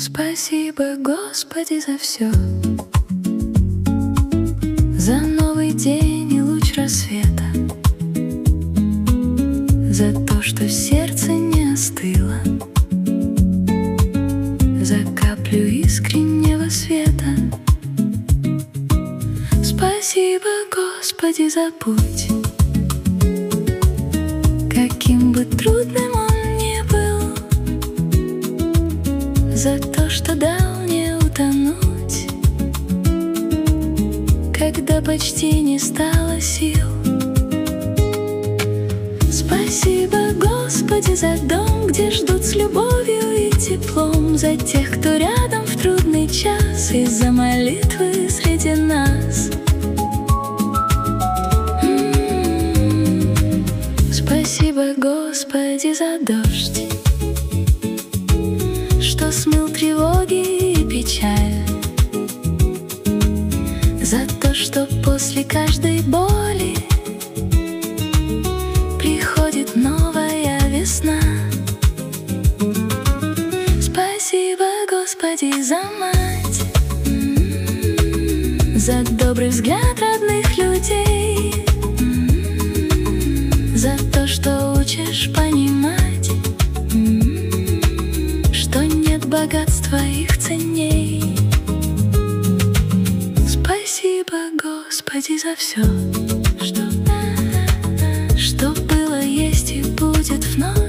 Спасибо, Господи, за все, за новый день и луч рассвета, за то, что сердце не остыло, за каплю искреннего света. Спасибо, Господи, за путь, каким бы трудным он ни был, за то, что дал мне утонуть, когда почти не стало сил. Спасибо, Господи, за дом, где ждут с любовью и теплом, за тех, кто рядом в трудный час, и за молитвы среди нас. Спасибо, Господи, за дождь, что смыл тревоги и печаль, за то, что после каждой боли приходит новая весна. Спасибо, Господи, за мать, за добрый взгляд родных людей, за то, что учишь понимать, что нет богатства их ценней. Спасибо, Господи, за все, что было, есть и будет вновь.